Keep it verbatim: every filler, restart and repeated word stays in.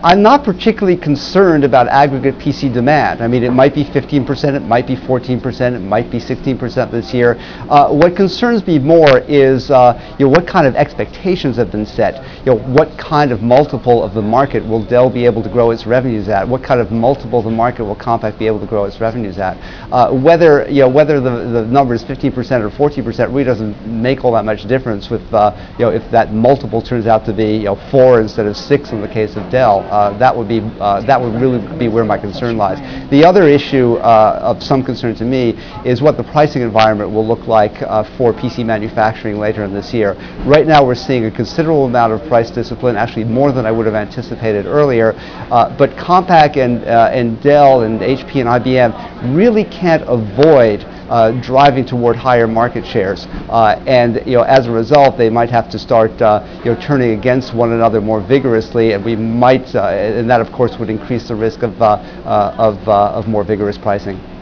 I'm not particularly concerned about aggregate P C demand. I mean, it might be fifteen percent, it might be fourteen percent, it might be sixteen percent this year. Uh, what concerns me more is uh, you know, what kind of expectations have been set. You know, what kind of multiple of the market will Dell be able to grow its revenues at? What kind of multiple of the market will Compaq be able to grow its revenues at? Uh, whether you know, whether the, the number is fifteen percent or fourteen percent really doesn't make all that much difference with uh, you know, if that multiple turns out to be you know, four instead of six in the case of Dell. Uh, that would be uh, that would really be where my concern lies. The other issue uh, of some concern to me is what the pricing environment will look like uh, for P C manufacturing later in this year. Right now, we're seeing a considerable amount of price discipline, actually more than I would have anticipated earlier. Uh, but Compaq and uh, and Dell and H P and I B M really can't avoid Uh, driving toward higher market shares, uh, and you know, as a result, they might have to start uh, you know, turning against one another more vigorously, and we might, uh, and that of course would increase the risk of uh, uh, of, uh, of more vigorous pricing.